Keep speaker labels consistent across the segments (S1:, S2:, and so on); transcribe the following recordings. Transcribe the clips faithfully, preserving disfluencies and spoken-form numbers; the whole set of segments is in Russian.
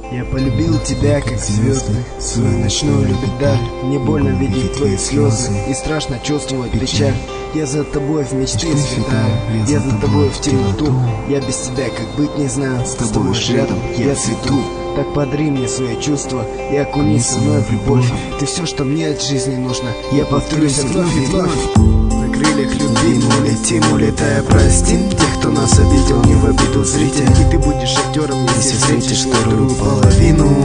S1: Я полюбил тебя, как звезды, свою ночную любит даль. Мне больно видеть твои слезы и страшно чувствовать печаль. Я за тобой в мечты светаю, я за тобой в темноту. Я без тебя как быть не знаю, с тобой рядом я цвету. Так подари мне свои чувства и окунись со мной в любовь. Ты все, что мне от жизни нужно, я повторюсь вновь и вновь. На крыльях любви мы улетим, улетая простим тех, кто нас обидел, не в обиду зритель. И ты будешь актером, если встретишь вторую половину.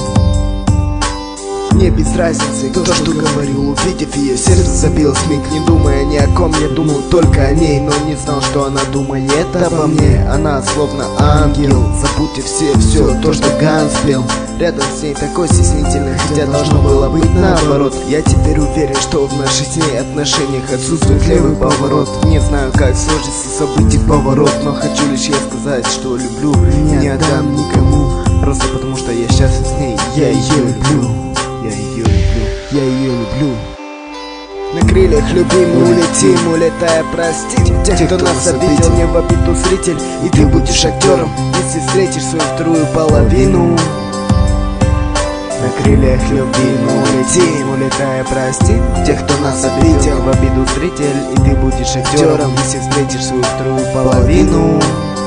S1: Мне без разницы, кто что говорил, увидев ее, сердце забилось миг, не думая ни о ком. Я думал только о ней, но не знал, что она думает обо мне. Она словно ангел, забудьте все, все то, что Ганс пел. Рядом с ней такой стеснительный, хотя должно было быть наоборот. Я теперь уверен, что в наших с ней отношениях отсутствует левый поворот. Не знаю, как сложится событий поворот, но хочу лишь я сказать, что люблю, не отдам никому. Просто потому, что я счастлив с ней, я ее люблю. Я ее люблю, я ее люблю. На крыльях любви мы улетим, улетая простить тех, кто нас обидел, не в обиду зритель. И ты будешь актером, если встретишь свою вторую половину. На крыльях любви мы улетим, улетая простить тех, кто нас обидел, в обиду зритель. И ты будешь актером, если встретишь свою вторую половину.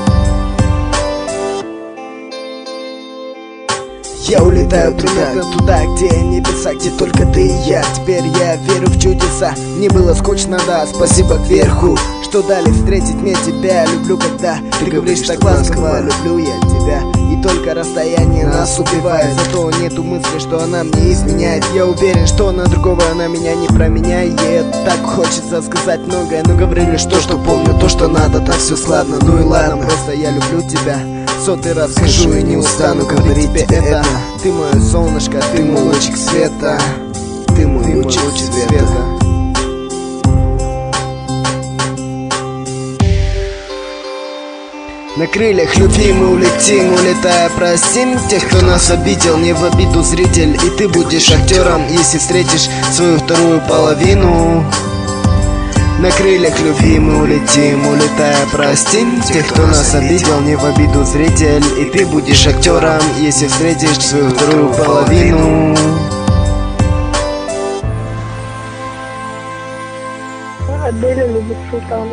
S1: Я улетаю примерно туда, где небеса, где только ты и я. Теперь я верю в чудеса. Мне было скучно, да, спасибо кверху, что дали встретить мне тебя. Люблю, когда ты говоришь так ласково, люблю я тебя. И только расстояние нас убивает, зато нету мысли, что она мне изменяет. Я уверен, что на другого она меня не променяет. Так хочется сказать многое, но говорили, что, что помню, то, что надо, так все сладно. Ну и ладно, просто я люблю тебя. Сотый раз скажу и не устану говорить тебе это. Ты мое солнышко, ты мой лучик света. Ты мой, ты лучик, мой лучик света, света. На крыльях любви мы улетим, улетая простим тех, кто нас обидел, не в обиду зритель. И ты будешь актером, если встретишь свою вторую половину. На крыльях любви мы улетим, улетая простим тех, кто нас обидел, не в обиду зритель. И ты будешь актером, если встретишь свою вторую половину.
S2: Аделя любит султана.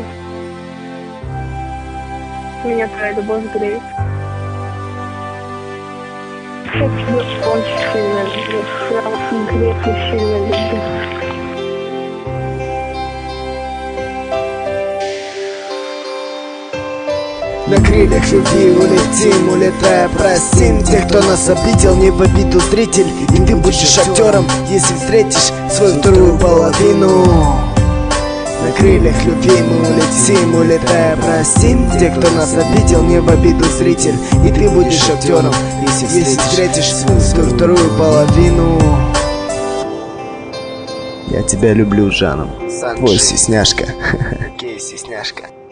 S2: Меня твоя любовь греет. Я тебя очень сильно люблю. Я вас греет и сильно люблю.
S1: На крыльях любви улетим, улетая простим тех, кто нас обидел, не в обиду зритель. И ты будешь актером, если встретишь свою вторую половину. На крыльях любви мы улетим, улетая простим тех, кто нас обидел, не в обиду зритель. И ты будешь актером, если встретишь, встретишь свою вторую половину. Я тебя люблю, Жаном. Твой стесняшка. Окей, стесняшка.